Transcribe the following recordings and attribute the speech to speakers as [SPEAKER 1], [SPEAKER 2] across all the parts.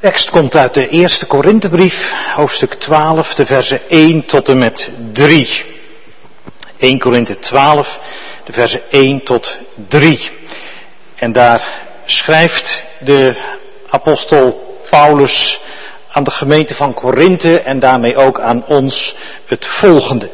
[SPEAKER 1] tekst komt uit de eerste Korinthebrief, hoofdstuk 12, de versen 1 tot en met 3. 1 Korinthe 12, de versen 1 tot 3. En daar schrijft de apostel Paulus aan de gemeente van Korinthe en daarmee ook aan ons het volgende.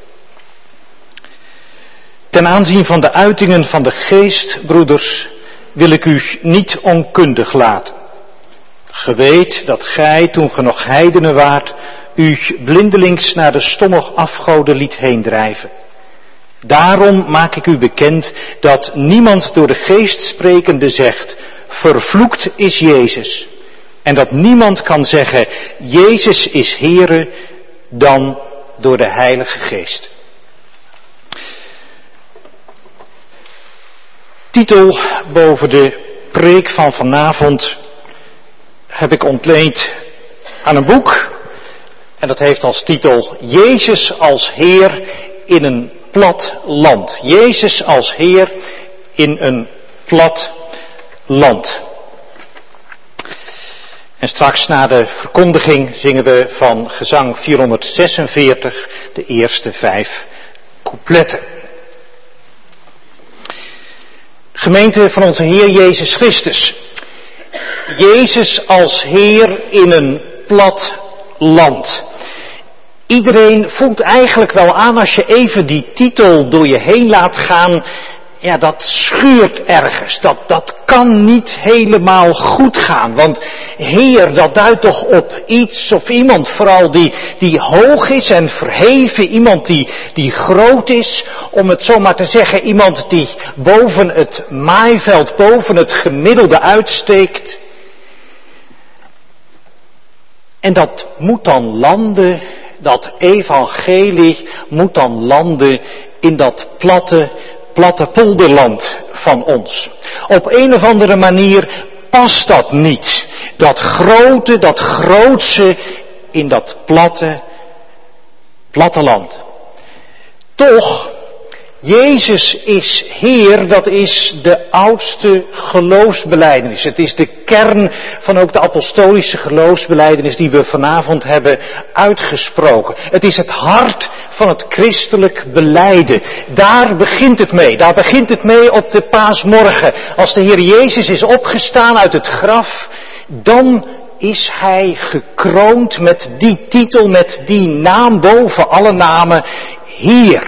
[SPEAKER 1] Ten aanzien van de uitingen van de geest, broeders, wil ik u niet onkundig laten. Ge weet dat gij, toen ge nog heidenen waart, u blindelings naar de stomme afgoden liet heendrijven. Daarom maak ik u bekend dat niemand door de geest sprekende zegt, vervloekt is Jezus. En dat niemand kan zeggen, Jezus is Heere, dan door de Heilige Geest. Titel boven de preek van vanavond heb ik ontleend aan een boek. En dat heeft als titel Jezus als Heer in een plat land. Jezus als Heer in een plat land. En straks na de verkondiging zingen we van gezang 446 de eerste 5 coupletten. Gemeente van onze Heer Jezus Christus. Jezus als Heer in een plat land. Iedereen voelt eigenlijk wel aan als je even die titel door je heen laat gaan. Ja, dat schuurt ergens. Dat kan niet helemaal goed gaan. Want Heer, dat duidt toch op iets of iemand vooral die hoog is en verheven. Iemand die groot is. Om het zo maar te zeggen. Iemand die boven het maaiveld, boven het gemiddelde uitsteekt. En dat moet dan landen, dat evangelie moet dan landen in dat platte polderland van ons. Op een of andere manier past dat niet. Dat grootse in dat platteland. Toch, Jezus is Heer, dat is de oudste geloofsbelijdenis. Het is de kern van ook de apostolische geloofsbelijdenis die we vanavond hebben uitgesproken. Het is het hart van het christelijk belijden. Daar begint het mee. Daar begint het mee op de paasmorgen. Als de Heer Jezus is opgestaan uit het graf, dan is Hij gekroond met die titel, met die naam boven alle namen, Heer.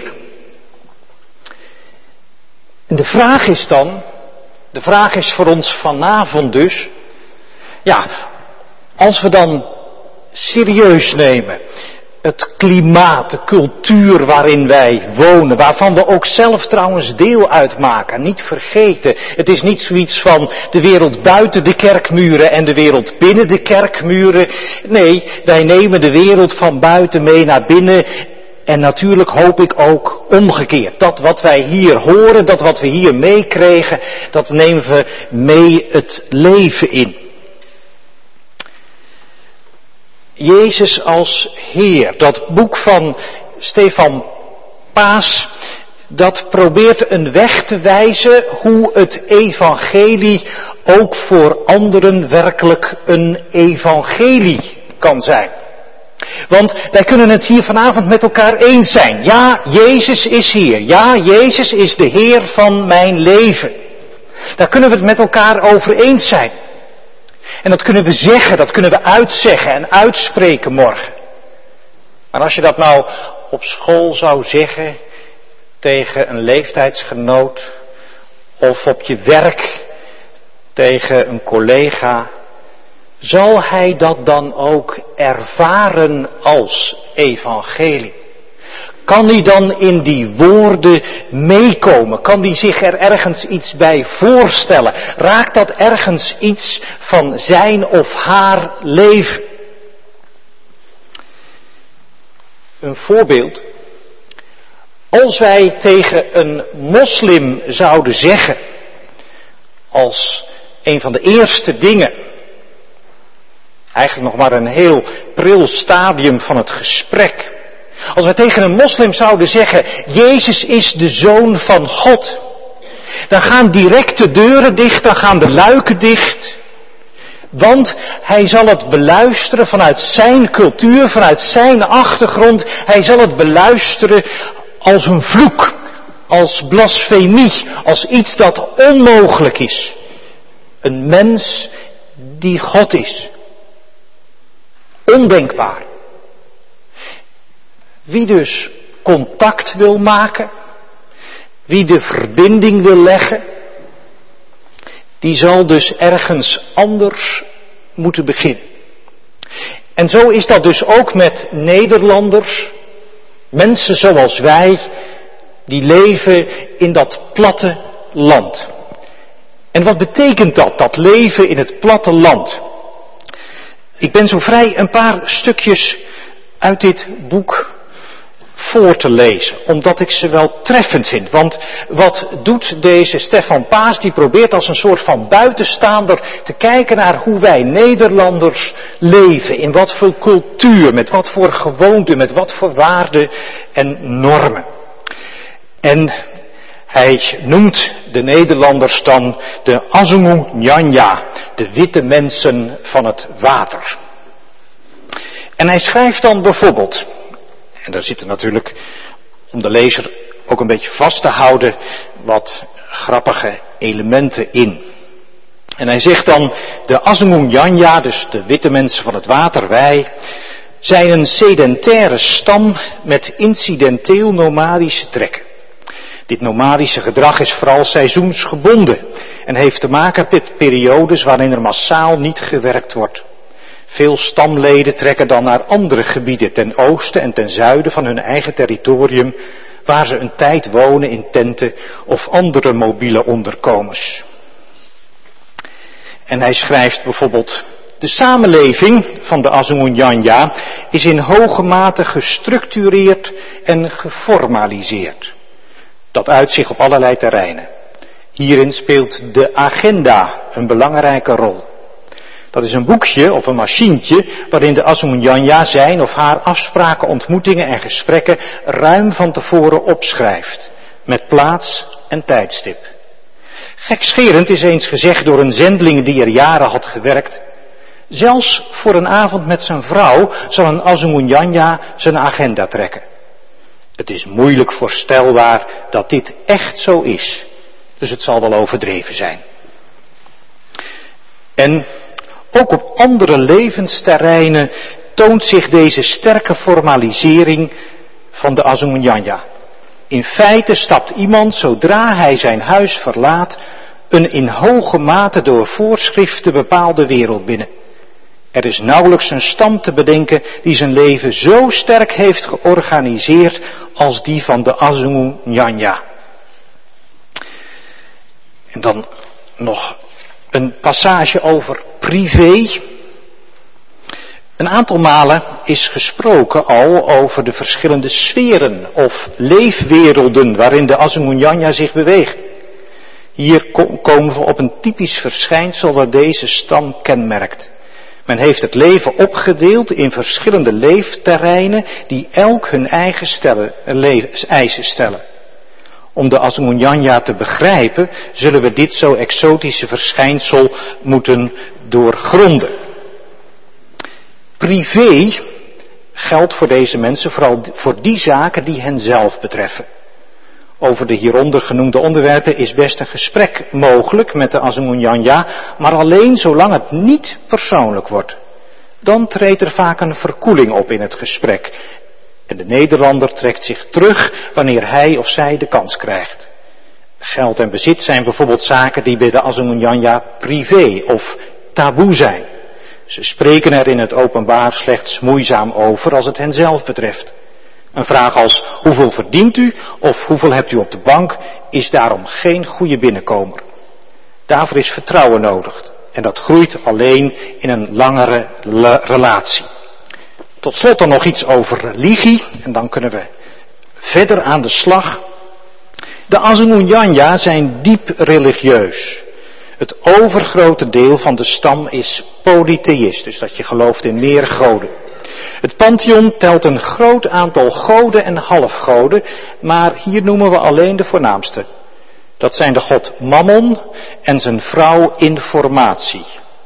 [SPEAKER 1] En de vraag is voor ons vanavond dus, ja, als we dan serieus nemen het klimaat, de cultuur waarin wij wonen, waarvan we ook zelf trouwens deel uitmaken, niet vergeten. Het is niet zoiets van de wereld buiten de kerkmuren en de wereld binnen de kerkmuren. Nee, wij nemen de wereld van buiten mee naar binnen. En natuurlijk hoop ik ook omgekeerd. Dat wat wij hier horen, dat wat we hier meekregen, dat nemen we mee het leven in. Jezus als Heer, dat boek van Stefan Paas, dat probeert een weg te wijzen hoe het evangelie ook voor anderen werkelijk een evangelie kan zijn. Want wij kunnen het hier vanavond met elkaar eens zijn. Ja, Jezus is Heer. Ja, Jezus is de Heer van mijn leven. Daar kunnen we het met elkaar over eens zijn. En dat kunnen we zeggen, dat kunnen we uitzeggen en uitspreken morgen. Maar als je dat nou op school zou zeggen tegen een leeftijdsgenoot of op je werk tegen een collega, zal hij dat dan ook ervaren als evangelie? Kan hij dan in die woorden meekomen? Kan hij zich er ergens iets bij voorstellen? Raakt dat ergens iets van zijn of haar leven? Een voorbeeld. Als wij tegen een moslim zouden zeggen, als een van de eerste dingen, eigenlijk nog maar een heel pril stadium van het gesprek. Als wij tegen een moslim zouden zeggen, Jezus is de Zoon van God. Dan gaan direct de deuren dicht, dan gaan de luiken dicht. Want hij zal het beluisteren vanuit zijn cultuur, vanuit zijn achtergrond. Hij zal het beluisteren als een vloek, als blasfemie, als iets dat onmogelijk is. Een mens die God is. Ondenkbaar. Wie dus contact wil maken, wie de verbinding wil leggen, die zal dus ergens anders moeten beginnen. En zo is dat dus ook met Nederlanders, mensen zoals wij, die leven in dat platte land. En wat betekent dat leven in het platte land? Ik ben zo vrij een paar stukjes uit dit boek voor te lezen, omdat ik ze wel treffend vind. Want wat doet deze Stefan Paas? Die probeert als een soort van buitenstaander te kijken naar hoe wij Nederlanders leven. In wat voor cultuur, met wat voor gewoonten, met wat voor waarden en normen. En hij noemt de Nederlanders dan de Asungu Nyanja, de witte mensen van het water. En hij schrijft dan bijvoorbeeld, en daar zitten natuurlijk, om de lezer ook een beetje vast te houden, wat grappige elementen in. En hij zegt dan, de Asungu Nyanja, dus de witte mensen van het water, wij, zijn een sedentaire stam met incidenteel nomadische trekken. Dit nomadische gedrag is vooral seizoensgebonden en heeft te maken met periodes waarin er massaal niet gewerkt wordt. Veel stamleden trekken dan naar andere gebieden ten oosten en ten zuiden van hun eigen territorium, waar ze een tijd wonen in tenten of andere mobiele onderkomens. En hij schrijft bijvoorbeeld, de samenleving van de Asungu Nyanja is in hoge mate gestructureerd en geformaliseerd. Dat uit zich op allerlei terreinen. Hierin speelt de agenda een belangrijke rol. Dat is een boekje of een machientje waarin de Asungu Nyanja zijn of haar afspraken, ontmoetingen en gesprekken ruim van tevoren opschrijft. Met plaats en tijdstip. Gekscherend is eens gezegd door een zendeling die er jaren had gewerkt. Zelfs voor een avond met zijn vrouw zal een Asungu Nyanja zijn agenda trekken. Het is moeilijk voorstelbaar dat dit echt zo is. Dus het zal wel overdreven zijn. En ook op andere levensterreinen toont zich deze sterke formalisering van de Asungu Nyanja. In feite stapt iemand, zodra hij zijn huis verlaat, een in hoge mate door voorschriften bepaalde wereld binnen. Er is nauwelijks een stam te bedenken die zijn leven zo sterk heeft georganiseerd als die van de Asungu Nyanja. En dan nog een passage over privé. Een aantal malen is gesproken al over de verschillende sferen of leefwerelden waarin de Asungu Nyanja zich beweegt. Hier komen we op een typisch verschijnsel dat deze stam kenmerkt. Men heeft het leven opgedeeld in verschillende leefterreinen die elk hun eigen eisen stellen. Om de Asungu Nyanja te begrijpen, zullen we dit zo exotische verschijnsel moeten doorgronden. Privé geldt voor deze mensen vooral voor die zaken die hen zelf betreffen. Over de hieronder genoemde onderwerpen is best een gesprek mogelijk met de Asungu Nyanja, maar alleen zolang het niet persoonlijk wordt. Dan treedt er vaak een verkoeling op in het gesprek. En de Nederlander trekt zich terug wanneer hij of zij de kans krijgt. Geld en bezit zijn bijvoorbeeld zaken die bij de Asungu Nyanja privé of taboe zijn. Ze spreken er in het openbaar slechts moeizaam over als het hen zelf betreft. Een vraag als hoeveel verdient u of hoeveel hebt u op de bank is daarom geen goede binnenkomer. Daarvoor is vertrouwen nodig en dat groeit alleen in een langere relatie. Tot slot dan nog iets over religie en dan kunnen we verder aan de slag. De Asungu Nyanja zijn diep religieus. Het overgrote deel van de stam is polytheïst, dus dat je gelooft in meer goden. Het pantheon telt een groot aantal goden en halfgoden, maar hier noemen we alleen de voornaamste. Dat zijn de god Mammon en zijn vrouw Informatie.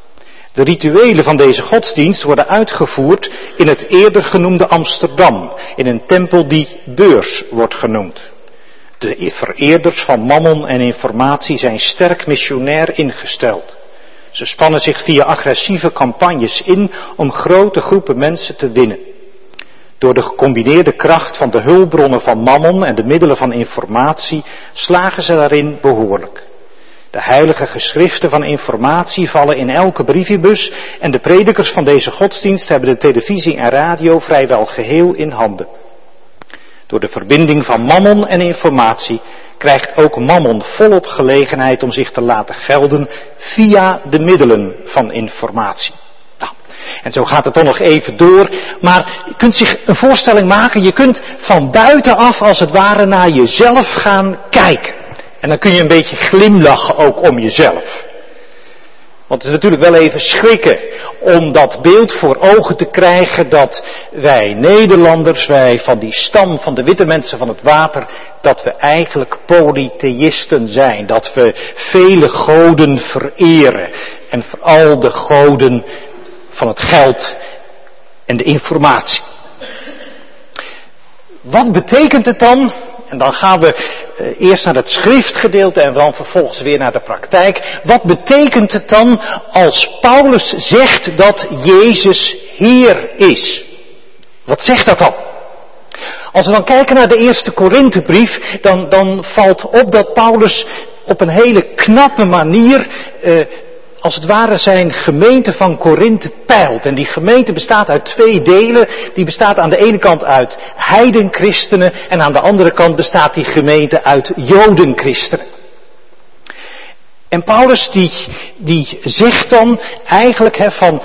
[SPEAKER 1] De rituelen van deze godsdienst worden uitgevoerd in het eerder genoemde Amsterdam, in een tempel die Beurs wordt genoemd. De vereerders van mammon en informatie zijn sterk missionair ingesteld. Ze spannen zich via agressieve campagnes in om grote groepen mensen te winnen. Door de gecombineerde kracht van de hulpbronnen van mammon en de middelen van informatie slagen ze daarin behoorlijk. De heilige geschriften van informatie vallen in elke brievenbus en de predikers van deze godsdienst hebben de televisie en radio vrijwel geheel in handen. Door de verbinding van mammon en informatie krijgt ook mammon volop gelegenheid om zich te laten gelden via de middelen van informatie. Nou, en zo gaat het dan nog even door, maar je kunt zich een voorstelling maken, je kunt van buitenaf als het ware naar jezelf gaan kijken. En dan kun je een beetje glimlachen ook om jezelf. Want het is natuurlijk wel even schrikken om dat beeld voor ogen te krijgen dat wij Nederlanders, wij van die stam van de witte mensen van het water, dat we eigenlijk polytheïsten zijn. Dat we vele goden vereren. En vooral de goden van het geld en de informatie. Wat betekent het dan? En dan gaan we eerst naar het schriftgedeelte en dan vervolgens weer naar de praktijk. Wat betekent het dan als Paulus zegt dat Jezus Heer is? Wat zegt dat dan? Als we dan kijken naar de eerste Korinthebrief, dan valt op dat Paulus op een hele knappe manier als het ware zijn gemeente van Korinthe peilt. En die gemeente bestaat uit twee delen. Die bestaat aan de ene kant uit heidenchristenen en aan de andere kant bestaat die gemeente uit jodenchristenen. En Paulus die zegt dan eigenlijk van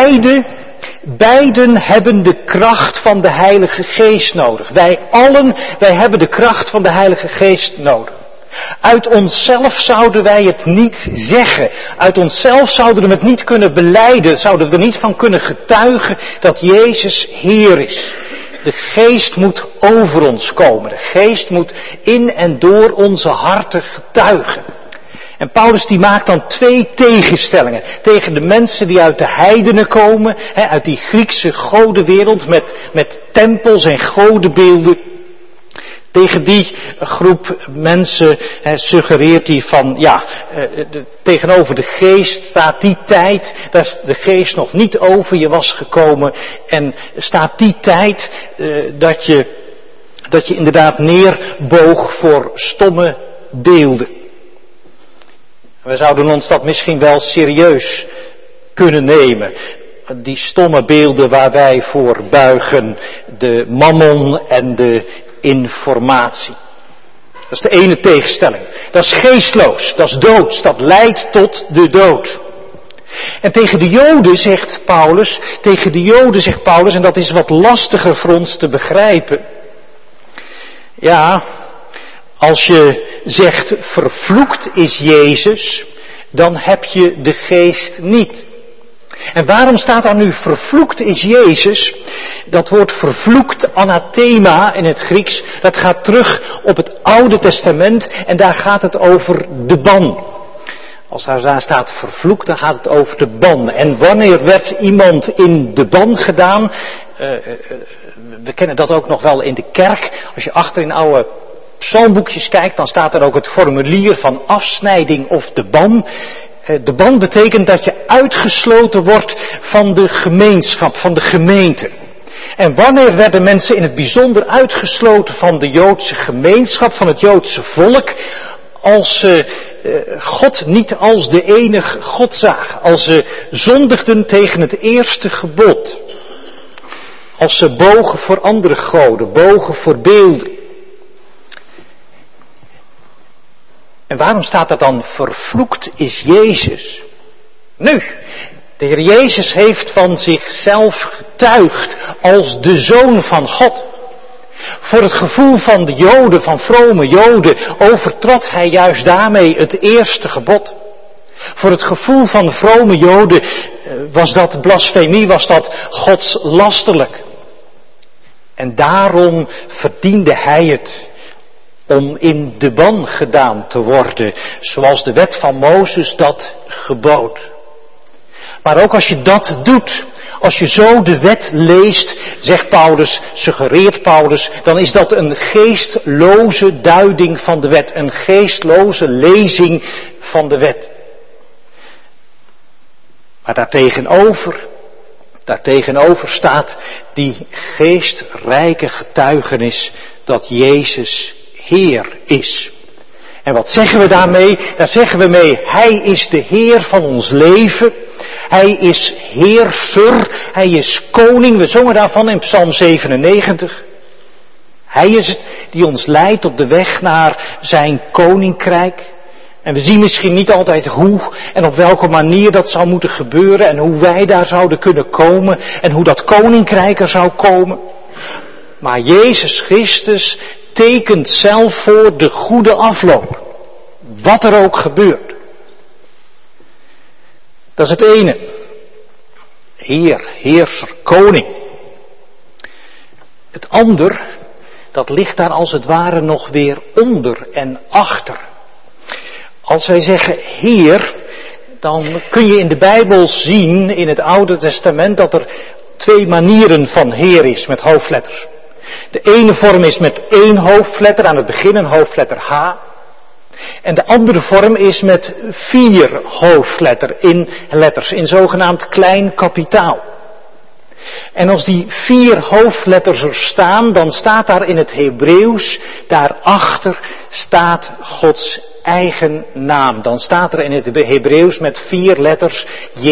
[SPEAKER 1] beiden hebben de kracht van de Heilige Geest nodig. Wij hebben de kracht van de Heilige Geest nodig. Uit onszelf zouden wij het niet zeggen. Uit onszelf zouden we het niet kunnen belijden. Zouden we er niet van kunnen getuigen dat Jezus Heer is. De Geest moet over ons komen. De Geest moet in en door onze harten getuigen. En Paulus die maakt dan twee tegenstellingen. Tegen de mensen die uit de heidenen komen. Uit die Griekse godenwereld met tempels en godenbeelden. Tegen die groep mensen suggereert hij van, tegenover de geest staat die tijd, daar is de geest nog niet over je was gekomen. En staat die tijd dat je inderdaad neerboog voor stomme beelden. We zouden ons dat misschien wel serieus kunnen nemen. Die stomme beelden waar wij voor buigen, de mammon en de informatie. Dat is de ene tegenstelling. Dat is geestloos, dat is doods, dat leidt tot de dood. En tegen de Joden zegt Paulus, en dat is wat lastiger voor ons te begrijpen. Ja, als je zegt vervloekt is Jezus, dan heb je de geest niet. En waarom staat daar nu vervloekt is Jezus? Dat woord vervloekt, anathema in het Grieks, dat gaat terug op het Oude Testament en daar gaat het over de ban. Als daar staat vervloekt, dan gaat het over de ban. En wanneer werd iemand in de ban gedaan? We kennen dat ook nog wel in de kerk. Als je achter in oude psalmboekjes kijkt, dan staat er ook het formulier van afsnijding of de ban. De ban betekent dat je uitgesloten wordt van de gemeenschap, van de gemeente. En wanneer werden mensen in het bijzonder uitgesloten van de Joodse gemeenschap, van het Joodse volk, als ze God niet als de enige God zagen, als ze zondigden tegen het eerste gebod, als ze bogen voor andere goden, bogen voor beelden. En waarom staat dat dan vervloekt is Jezus? Nu, de Heer Jezus heeft van zichzelf getuigd als de Zoon van God. Voor het gevoel van de Joden, van vrome Joden, overtrad hij juist daarmee het eerste gebod. Voor het gevoel van de vrome Joden was dat blasfemie, was dat godslasterlijk. En daarom verdiende hij het om in de ban gedaan te worden, zoals de wet van Mozes dat gebood. Maar ook als je dat doet, als je zo de wet leest, zegt Paulus, suggereert Paulus, dan is dat een geestloze duiding van de wet, een geestloze lezing van de wet. Maar daartegenover staat die geestrijke getuigenis dat Jezus Heer is. En wat zeggen we daarmee? Daar zeggen we mee, Hij is de Heer van ons leven. Hij is heerser, Hij is koning. We zongen daarvan in Psalm 97. Hij is het die ons leidt op de weg naar zijn koninkrijk. En we zien misschien niet altijd hoe en op welke manier dat zou moeten gebeuren en hoe wij daar zouden kunnen komen en hoe dat koninkrijk er zou komen. Maar Jezus Christus tekent zelf voor de goede afloop. Wat er ook gebeurt. Dat is het ene. Heer, heerser, koning. Het ander, dat ligt daar als het ware nog weer onder en achter. Als wij zeggen Heer, dan kun je in de Bijbel zien, in het Oude Testament, dat er 2 manieren van Heer is met hoofdletters. De ene vorm is met 1 hoofdletter, aan het begin een hoofdletter H. En de andere vorm is met 4 hoofdletters in zogenaamd klein kapitaal. En als die 4 hoofdletters er staan, dan staat daar in het Hebreeuws, daarachter staat Gods eigen naam. Dan staat er in het Hebreeuws met 4 letters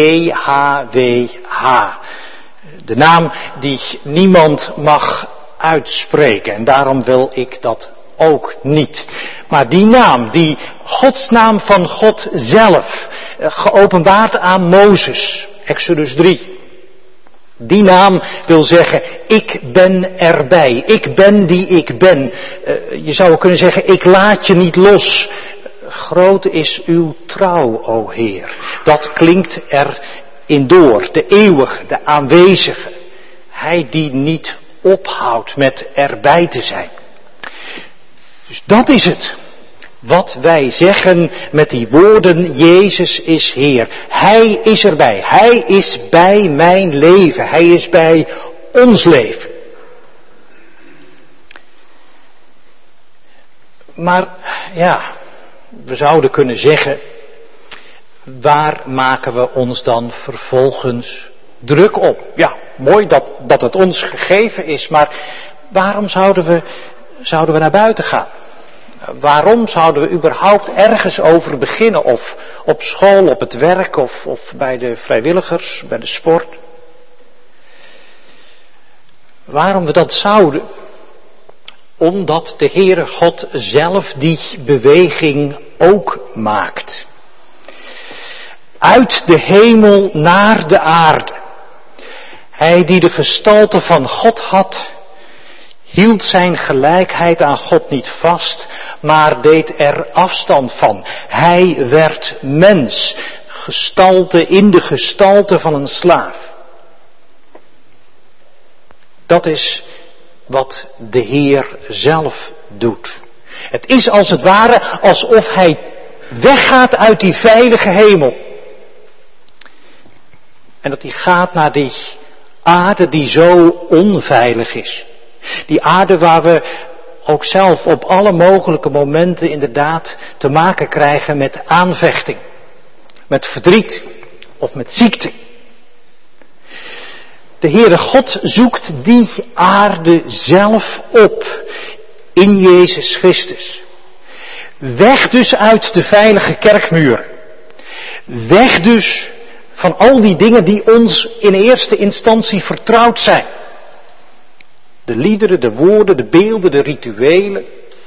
[SPEAKER 1] JHWH. De naam die niemand mag uitspreken. En daarom wil ik dat ook niet. Maar die naam, die Gods naam van God zelf, geopenbaard aan Mozes, Exodus 3. Die naam wil zeggen, ik ben erbij. Ik ben die ik ben. Je zou kunnen zeggen, ik laat je niet los. Groot is uw trouw, o Heer. Dat klinkt erin door. De eeuwige, de aanwezige. Hij die niet ophoudt met erbij te zijn. Dus dat is het. Wat wij zeggen met die woorden, Jezus is Heer. Hij is erbij. Hij is bij mijn leven. Hij is bij ons leven. Maar ja, we zouden kunnen zeggen, waar maken we ons dan vervolgens druk op? Ja, mooi dat het ons gegeven is, maar waarom zouden we naar buiten gaan? Waarom zouden we überhaupt ergens over beginnen? Of op school, op het werk, of bij de vrijwilligers, bij de sport? Waarom we dat zouden? Omdat de Heere God zelf die beweging ook maakt. Uit de hemel naar de aarde. Hij die de gestalte van God had, hield zijn gelijkheid aan God niet vast, maar deed er afstand van. Hij werd mens, in de gestalte van een slaaf. Dat is wat de Heer zelf doet. Het is als het ware alsof hij weggaat uit die veilige hemel. En dat hij gaat naar die aarde die zo onveilig is. Die aarde waar we ook zelf op alle mogelijke momenten inderdaad te maken krijgen met aanvechting. Met verdriet of met ziekte. De Heere God zoekt die aarde zelf op in Jezus Christus. Weg dus uit de veilige kerkmuren. Weg dus van al die dingen die ons in eerste instantie vertrouwd zijn. De liederen, de woorden, de beelden, de rituelen.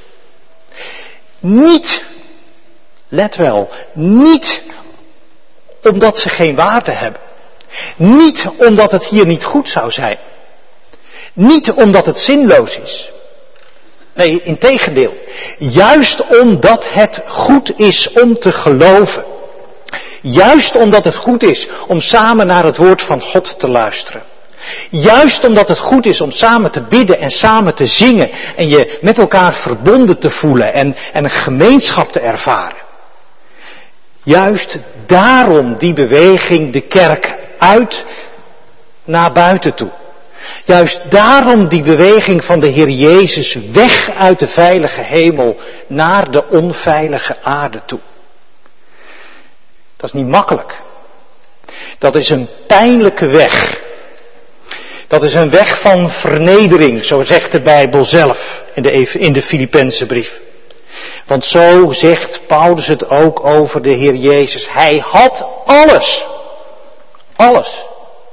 [SPEAKER 1] Niet, let wel, niet omdat ze geen waarde hebben. Niet omdat het hier niet goed zou zijn. Niet omdat het zinloos is. Nee, integendeel. Juist omdat het goed is om te geloven. Juist omdat het goed is om samen naar het woord van God te luisteren. Juist omdat het goed is om samen te bidden en samen te zingen en je met elkaar verbonden te voelen en een gemeenschap te ervaren. Juist daarom die beweging de kerk uit naar buiten toe. Juist daarom die beweging van de Heer Jezus weg uit de veilige hemel naar de onveilige aarde toe. Dat is niet makkelijk. Dat is een pijnlijke weg. Dat is een weg van vernedering, zo zegt de Bijbel zelf in de Filippense brief. Want zo zegt Paulus het ook over de Heer Jezus. Hij had alles. Alles.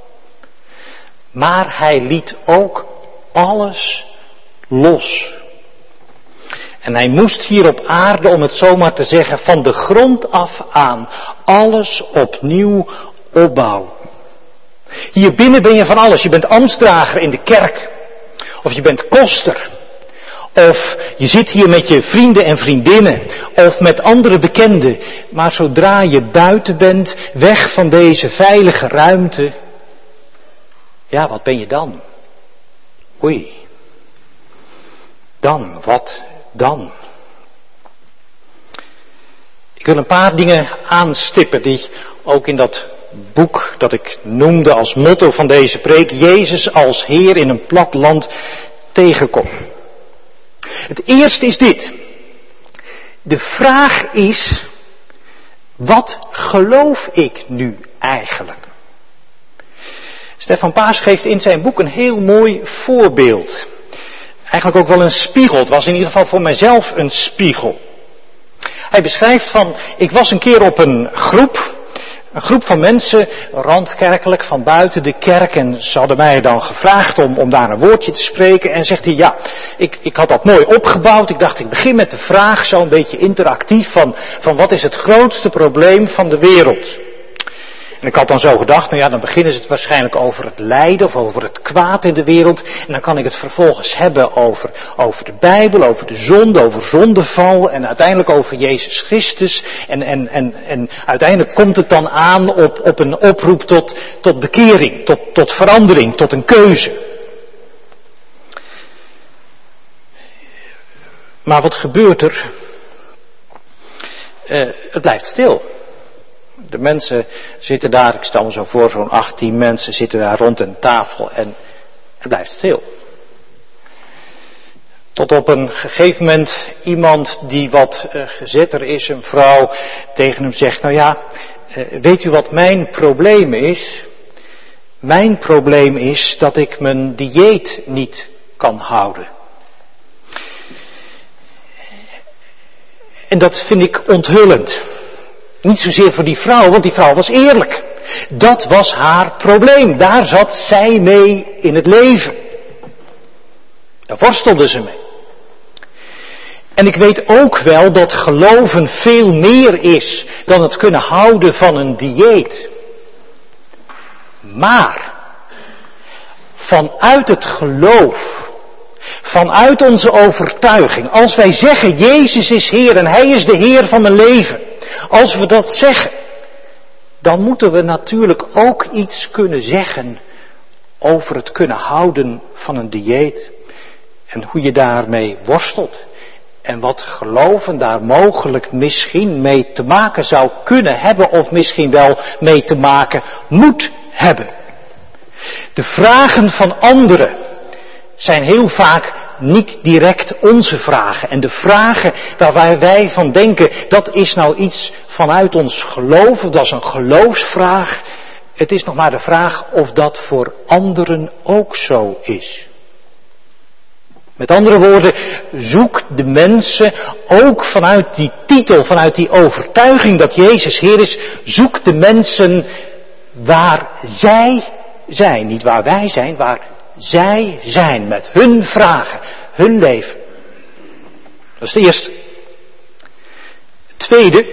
[SPEAKER 1] Maar hij liet ook alles los. En hij moest hier op aarde, om het zomaar te zeggen, van de grond af aan alles opnieuw opbouwen. Hier binnen ben je van alles. Je bent ambtsdrager in de kerk. Of je bent koster. Of je zit hier met je vrienden en vriendinnen. Of met andere bekenden. Maar zodra je buiten bent, weg van deze veilige ruimte. Ja, wat ben je dan? Oei. Dan, wat dan? Ik wil een paar dingen aanstippen die ook in dat boek dat ik noemde als motto van deze preek, Jezus als Heer in een plat land, tegenkom. Het eerste is dit. De vraag is, wat geloof ik nu eigenlijk? Stefan Paas geeft in zijn boek een heel mooi voorbeeld. Eigenlijk ook wel een spiegel. Het was in ieder geval voor mijzelf een spiegel. Hij beschrijft van, ik was een keer op een groep van mensen, randkerkelijk, van buiten de kerk. En ze hadden mij dan gevraagd om daar een woordje te spreken. En zegt hij, ja, ik had dat mooi opgebouwd. Ik dacht, ik begin met de vraag, zo een beetje interactief, van wat is het grootste probleem van de wereld? En ik had dan zo gedacht, nou ja, dan beginnen ze het waarschijnlijk over het lijden of over het kwaad in de wereld. En dan kan ik het vervolgens hebben over de Bijbel, over de zonde, over zondeval en uiteindelijk over Jezus Christus. En uiteindelijk komt het dan aan op een oproep tot bekering, tot verandering, tot een keuze. Maar wat gebeurt er? Het blijft stil. De mensen zitten daar, ik stel me zo voor, zo'n 18 mensen zitten daar rond een tafel en het blijft stil. Tot op een gegeven moment iemand die wat gezetter is, een vrouw, tegen hem zegt, nou ja, weet u wat mijn probleem is? Mijn probleem is dat ik mijn dieet niet kan houden. En dat vind ik onthullend. Niet zozeer voor die vrouw, want die vrouw was eerlijk. Dat was haar probleem. Daar zat zij mee in het leven. Daar worstelde ze mee. En ik weet ook wel dat geloven veel meer is dan het kunnen houden van een dieet. Maar vanuit het geloof, vanuit onze overtuiging, als wij zeggen Jezus is Heer en Hij is de Heer van mijn leven. Als we dat zeggen, dan moeten we natuurlijk ook iets kunnen zeggen over het kunnen houden van een dieet. En hoe je daarmee worstelt. En wat geloven daar mogelijk misschien mee te maken zou kunnen hebben of misschien wel mee te maken moet hebben. De vragen van anderen zijn heel vaak niet direct onze vragen. En de vragen waar wij van denken, dat is nou iets vanuit ons geloof, dat is een geloofsvraag. Het is nog maar de vraag of dat voor anderen ook zo is. Met andere woorden, zoek de mensen ook vanuit die titel, vanuit die overtuiging dat Jezus Heer is, zoek de mensen waar zij zijn. Niet waar wij zijn, waar zij zijn met hun vragen, hun leven. Dat is het eerste. Het tweede,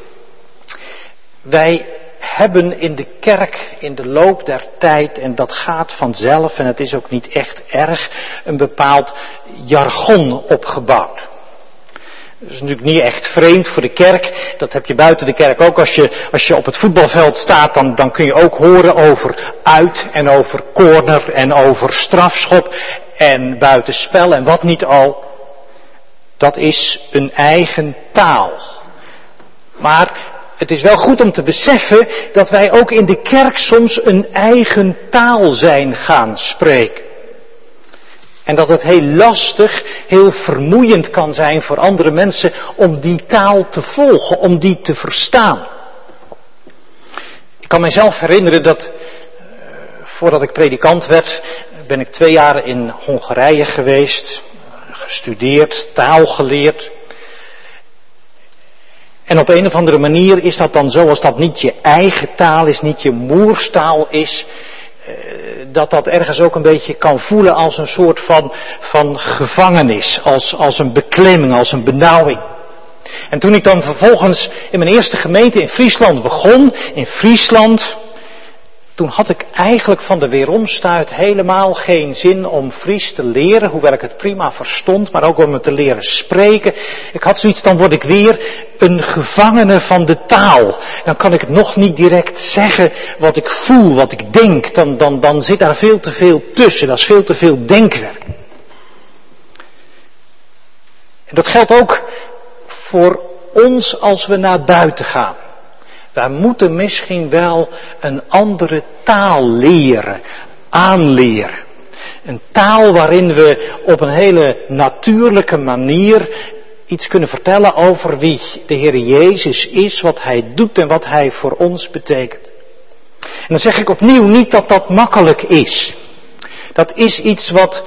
[SPEAKER 1] wij hebben in de kerk in de loop der tijd, en dat gaat vanzelf en het is ook niet echt erg, een bepaald jargon opgebouwd. Dat is natuurlijk niet echt vreemd voor de kerk. Dat heb je buiten de kerk ook. Als je op het voetbalveld staat, dan kun je ook horen over uit en over corner en over strafschop en buitenspel en wat niet al. Dat is een eigen taal. Maar het is wel goed om te beseffen dat wij ook in de kerk soms een eigen taal zijn gaan spreken. En dat het heel lastig, heel vermoeiend kan zijn voor andere mensen om die taal te volgen, om die te verstaan. Ik kan mijzelf herinneren dat, voordat ik predikant werd, ben ik 2 jaar in Hongarije geweest, gestudeerd, taal geleerd. En op een of andere manier is dat dan zo, als dat niet je eigen taal is, niet je moerstaal is, dat ergens ook een beetje kan voelen als een soort van gevangenis, als een beklemming, als een benauwing. En toen ik dan vervolgens in mijn eerste gemeente in Friesland begon, in Friesland, toen had ik eigenlijk van de weeromstuit helemaal geen zin om Fries te leren, hoewel ik het prima verstond, maar ook om het te leren spreken. Ik had zoiets, dan word ik weer een gevangene van de taal. Dan kan ik nog niet direct zeggen wat ik voel, wat ik denk. Dan zit daar veel te veel tussen, dat is veel te veel denkwerk. En dat geldt ook voor ons als we naar buiten gaan. Wij moeten misschien wel een andere taal leren, aanleren. Een taal waarin we op een hele natuurlijke manier iets kunnen vertellen over wie de Heer Jezus is, wat Hij doet en wat Hij voor ons betekent. En dan zeg ik opnieuw niet dat dat makkelijk is. Dat is iets wat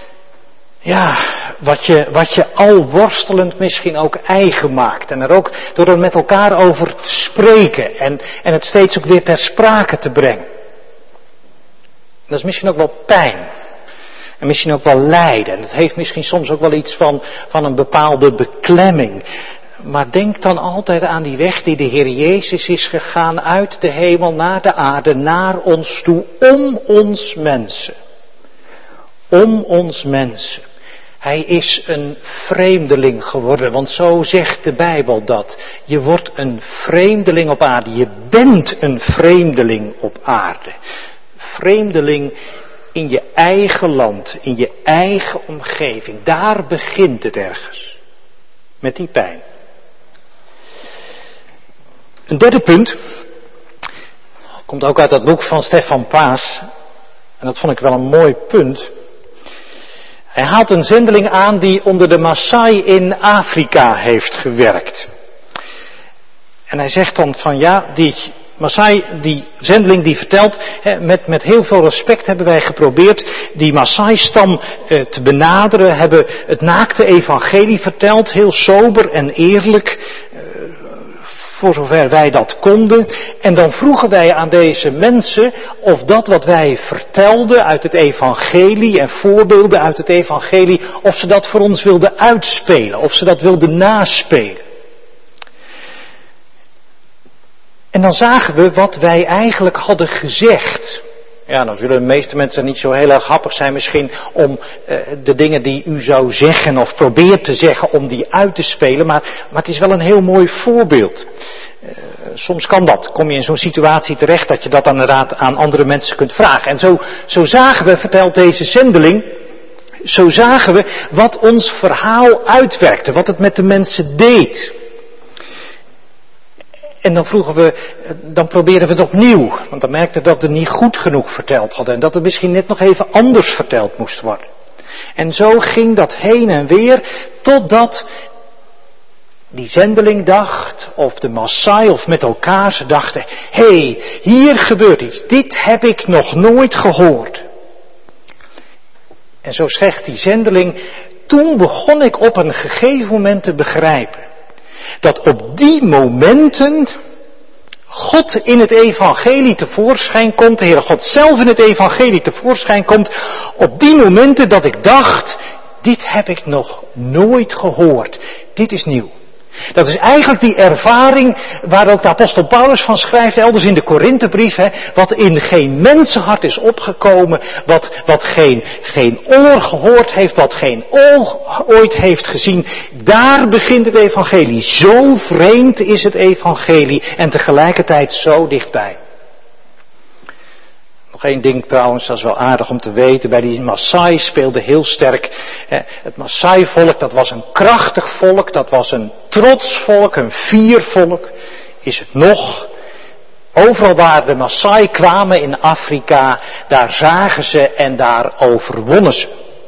[SPEAKER 1] je al worstelend misschien ook eigen maakt. En er ook door er met elkaar over te spreken en het steeds ook weer ter sprake te brengen. Dat is misschien ook wel pijn. En misschien ook wel lijden. En het heeft misschien soms ook wel iets van een bepaalde beklemming. Maar denk dan altijd aan die weg die de Heer Jezus is gegaan uit de hemel naar de aarde, naar ons toe, om ons mensen. Om ons mensen. Hij is een vreemdeling geworden, want zo zegt de Bijbel dat. Je wordt een vreemdeling op aarde, je bent een vreemdeling op aarde. Vreemdeling in je eigen land, in je eigen omgeving. Daar begint het ergens. Met die pijn. Een derde punt. Komt ook uit dat boek van Stefan Paas. En dat vond ik wel een mooi punt. Hij haalt een zendeling aan die onder de Maasai in Afrika heeft gewerkt. En hij zegt dan van die Maasai, die zendeling die vertelt, met heel veel respect hebben wij geprobeerd die Maasai-stam te benaderen, hebben het naakte evangelie verteld, heel sober en eerlijk, voor zover wij dat konden. En dan vroegen wij aan deze mensen of dat wat wij vertelden uit het evangelie en voorbeelden uit het evangelie, of ze dat voor ons wilden uitspelen, of ze dat wilden naspelen. En dan zagen we wat wij eigenlijk hadden gezegd. Ja, dan zullen de meeste mensen niet zo heel erg happig zijn misschien om de dingen die u zou zeggen of probeert te zeggen om die uit te spelen. Maar het is wel een heel mooi voorbeeld. Soms kan dat. Kom je in zo'n situatie terecht dat je dat inderdaad aan andere mensen kunt vragen. En zo zagen we, vertelt deze zendeling, zo zagen we wat ons verhaal uitwerkte. Wat het met de mensen deed. En dan probeerden we het opnieuw. Want dan merkten we dat we niet goed genoeg verteld hadden. En dat het misschien net nog even anders verteld moest worden. En zo ging dat heen en weer. Totdat die zendeling dacht. Of de Maasai of met elkaar. Ze dachten. Hé, hier gebeurt iets. Dit heb ik nog nooit gehoord. En zo zegt die zendeling. Toen begon ik op een gegeven moment te begrijpen. Dat op die momenten God in het evangelie tevoorschijn komt, de Heere God zelf in het evangelie tevoorschijn komt, op die momenten dat ik dacht, dit heb ik nog nooit gehoord, dit is nieuw. Dat is eigenlijk die ervaring waar ook de apostel Paulus van schrijft, elders in de Korinthebrief, wat in geen mensenhart is opgekomen, wat geen oor gehoord heeft, wat geen oog ooit heeft gezien. Daar begint het evangelie. Zo vreemd is het evangelie en tegelijkertijd zo dichtbij. Nog één ding trouwens, dat is wel aardig om te weten. Bij die Maasai speelde heel sterk. Het Maasai-volk, dat was een krachtig volk. Dat was een trots volk, een fier volk. is het nog. Overal waar de Maasai kwamen in Afrika, daar zagen ze en daar overwonnen ze.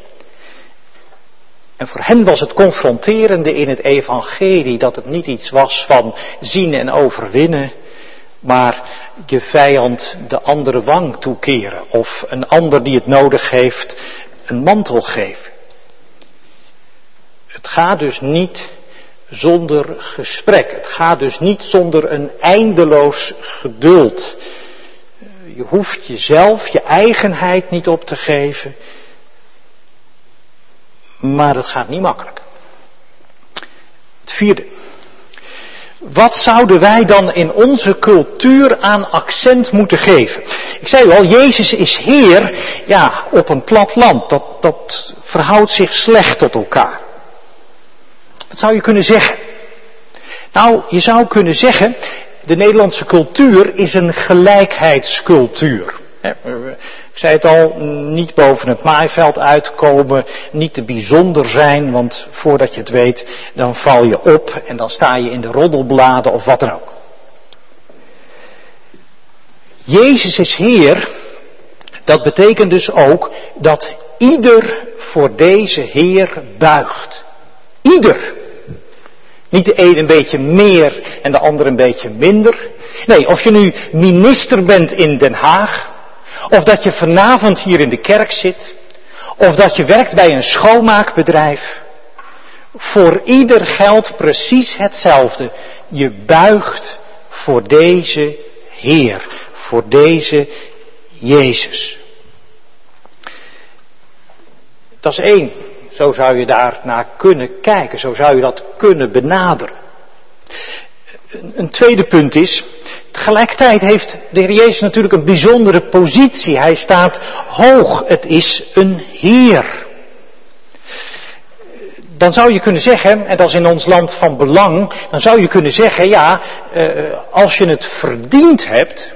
[SPEAKER 1] En voor hen was het confronterende in het evangelie dat het niet iets was van zien en overwinnen, maar je vijand de andere wang toekeren of een ander die het nodig heeft een mantel geven. Het gaat dus niet zonder gesprek. Het gaat dus niet zonder een eindeloos geduld. Je hoeft jezelf, je eigenheid niet op te geven. Maar het gaat niet makkelijk. Het vierde. Wat zouden wij dan in onze cultuur aan accent moeten geven? Ik zei u al, Jezus is Heer, ja, op een plat land. Dat verhoudt zich slecht tot elkaar. Wat zou je kunnen zeggen? Nou, je zou kunnen zeggen, de Nederlandse cultuur is een gelijkheidscultuur. Ik zei het al, niet boven het maaiveld uitkomen, niet te bijzonder zijn, want voordat je het weet, dan val je op en dan sta je in de roddelbladen of wat dan ook. Jezus is Heer, dat betekent dus ook dat ieder voor deze Heer buigt. Ieder. Niet de een een beetje meer en de ander een beetje minder. Nee, of je nu minister bent in Den Haag, of dat je vanavond hier in de kerk zit, of dat je werkt bij een schoonmaakbedrijf. Voor ieder geldt precies hetzelfde. Je buigt voor deze Heer, voor deze Jezus. Dat is één. Zo zou je daar naar kunnen kijken, zo zou je dat kunnen benaderen. Een tweede punt is, tegelijkertijd heeft de Heer Jezus natuurlijk een bijzondere positie. Hij staat hoog, het is een Heer. Dan zou je kunnen zeggen, en dat is in ons land van belang, dan zou je kunnen zeggen, ja, als je het verdiend hebt,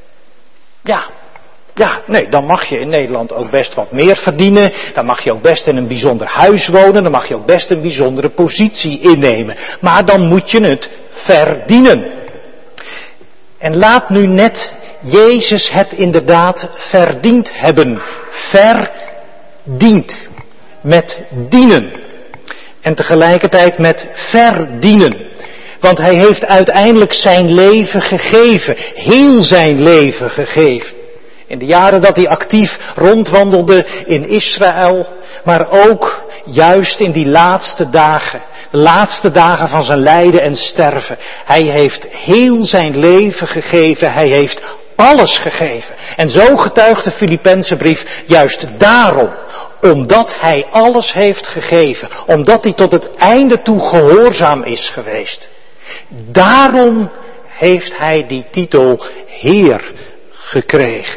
[SPEAKER 1] dan mag je in Nederland ook best wat meer verdienen. Dan mag je ook best in een bijzonder huis wonen. Dan mag je ook best een bijzondere positie innemen. Maar dan moet je het verdienen. En laat nu net Jezus het inderdaad verdiend hebben. Verdiend. Met dienen. En tegelijkertijd met verdienen. Want hij heeft uiteindelijk zijn leven gegeven. Heel zijn leven gegeven. In de jaren dat hij actief rondwandelde in Israël, maar ook juist in die laatste dagen, de laatste dagen van zijn lijden en sterven. Hij heeft heel zijn leven gegeven, hij heeft alles gegeven. En zo getuigt de Filippenzenbrief juist daarom, omdat hij alles heeft gegeven, omdat hij tot het einde toe gehoorzaam is geweest. Daarom heeft hij die titel Heer gekregen.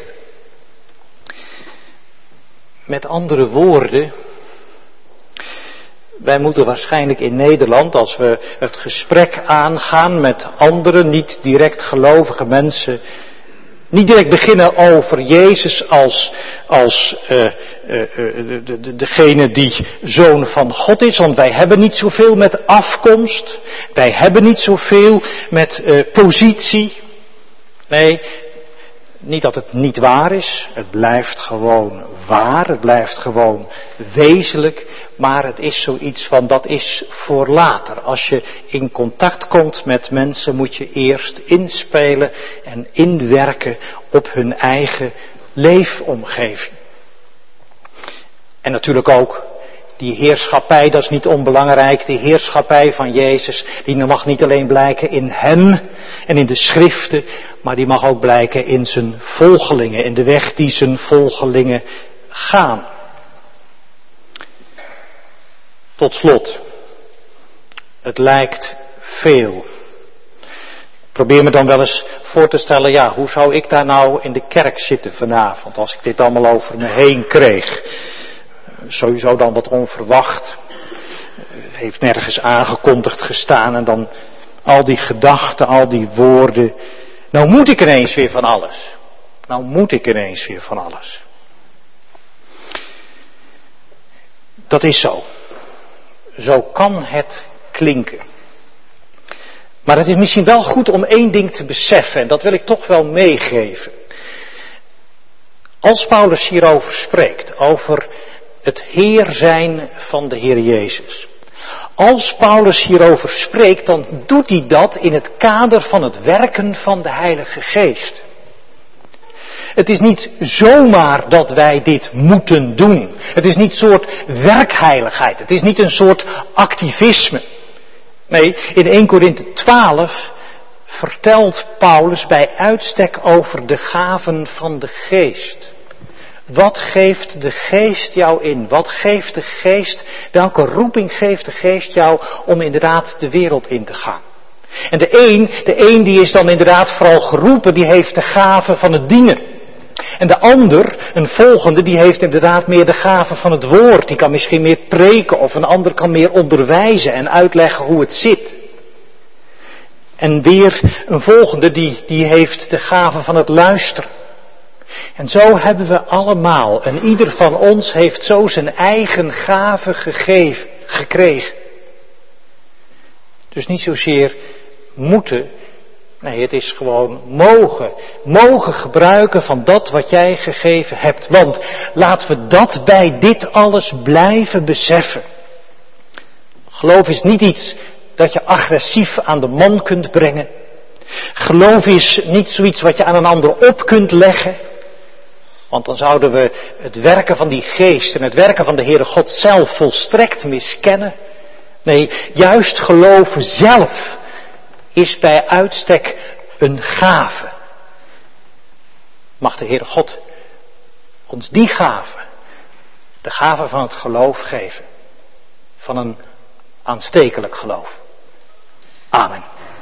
[SPEAKER 1] Met andere woorden, wij moeten waarschijnlijk in Nederland, als we het gesprek aangaan met anderen, niet direct gelovige mensen, niet direct beginnen over Jezus als degene die zoon van God is, want wij hebben niet zoveel met afkomst, wij hebben niet zoveel met positie. Nee, niet dat het niet waar is, het blijft gewoon waar, het blijft gewoon wezenlijk, maar het is zoiets van dat is voor later. Als je in contact komt met mensen moet je eerst inspelen en inwerken op hun eigen leefomgeving. En natuurlijk ook die heerschappij, dat is niet onbelangrijk, die heerschappij van Jezus, die mag niet alleen blijken in hem en in de schriften, maar die mag ook blijken in zijn volgelingen, in de weg die zijn volgelingen gaan. Tot slot, het lijkt veel. Ik probeer me dan wel eens voor te stellen, ja, hoe zou ik daar nou in de kerk zitten vanavond, als ik dit allemaal over me heen kreeg. Sowieso dan wat onverwacht. Heeft nergens aangekondigd gestaan en dan al die gedachten, al die woorden. Nou moet ik ineens weer van alles. Dat is zo. Zo kan het klinken. Maar het is misschien wel goed om één ding te beseffen, en dat wil ik toch wel meegeven. Als Paulus hierover spreekt, over het Heer zijn van de Heer Jezus. Als Paulus hierover spreekt, dan doet hij dat in het kader van het werken van de Heilige Geest. Het is niet zomaar dat wij dit moeten doen. Het is niet een soort werkheiligheid. Het is niet een soort activisme. Nee, in 1 Korinthe 12 vertelt Paulus bij uitstek over de gaven van de Geest. Wat geeft de Geest jou in? Wat geeft de Geest, welke roeping geeft de Geest jou om inderdaad de wereld in te gaan? En de een die is dan inderdaad vooral geroepen, die heeft de gave van het dienen. En de ander, een volgende, die heeft inderdaad meer de gave van het woord. Die kan misschien meer preken of een ander kan meer onderwijzen en uitleggen hoe het zit. En weer een volgende, die heeft de gave van het luisteren. En zo hebben we allemaal, en ieder van ons heeft zo zijn eigen gave gekregen. Dus niet zozeer moeten, nee, het is gewoon mogen gebruiken van dat wat jij gegeven hebt. Want laten we dat bij dit alles blijven beseffen. Geloof is niet iets dat je agressief aan de man kunt brengen. Geloof is niet zoiets wat je aan een ander op kunt leggen. Want dan zouden we het werken van die geest en het werken van de Heere God zelf volstrekt miskennen. Nee, juist geloven zelf is bij uitstek een gave. Mag de Heere God ons die gave, de gave van het geloof geven. Van een aanstekelijk geloof. Amen.